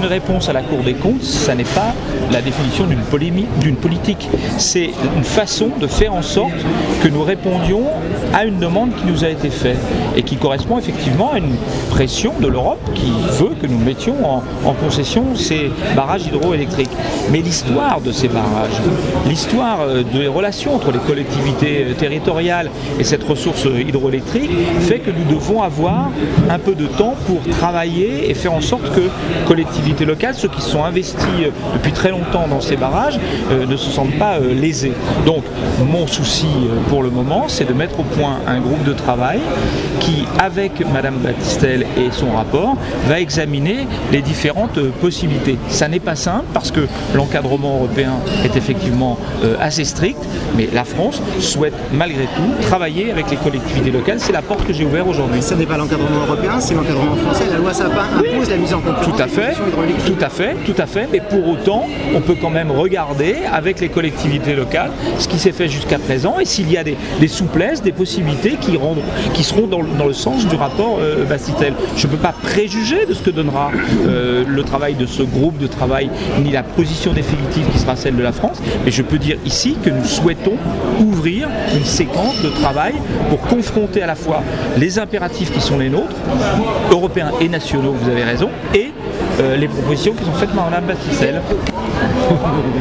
une réponse à la Cour des comptes, ça n'est pas la définition d'une politique. C'est une façon de faire en sorte que nous répondions à une demande qui nous a été faite et qui correspond effectivement à une pression de l'Europe qui veut que nous mettions en concession ces barrages hydroélectriques. Mais l'histoire de ces barrages, l'histoire des relations entre les collectivités territoriales et cette ressource hydroélectrique fait que nous devons avoir un peu de temps pour travailler et faire en sorte que les collectivités locales, ceux qui sont investis depuis très longtemps dans ces barrages, ne se sentent pas lésés. Donc mon souci pour le moment, c'est de mettre au point un groupe de travail qui, avec Madame Battistel et son rapport, va examiner les différentes possibilités. Ça n'est pas simple parce que l'encadrement européen est effectivement assez strict, mais la France souhaite malgré tout travailler avec les collectivités locales. C'est la porte que j'ai ouverte aujourd'hui. Ce n'est pas l'encadrement européen, c'est l'encadrement français. La loi Sapin impose la mise en concurrence. Tout à fait, mais pour autant, on peut quand même regarder avec les collectivités locales ce qui s'est fait jusqu'à présent et s'il y a des souplesses, des possibilités qui seront dans le sens du rapport Battistel. Je ne peux pas préjuger de ce que donnera le travail de ce groupe de travail, ni la position définitive qui sera celle de la France, mais je peux dire ici que nous souhaitons ouvrir une séquence de travail pour confronter à la fois les impératifs qui sont les nôtres, européens et nationaux, vous avez raison, et les propositions qui sont faites par Mme Battistel.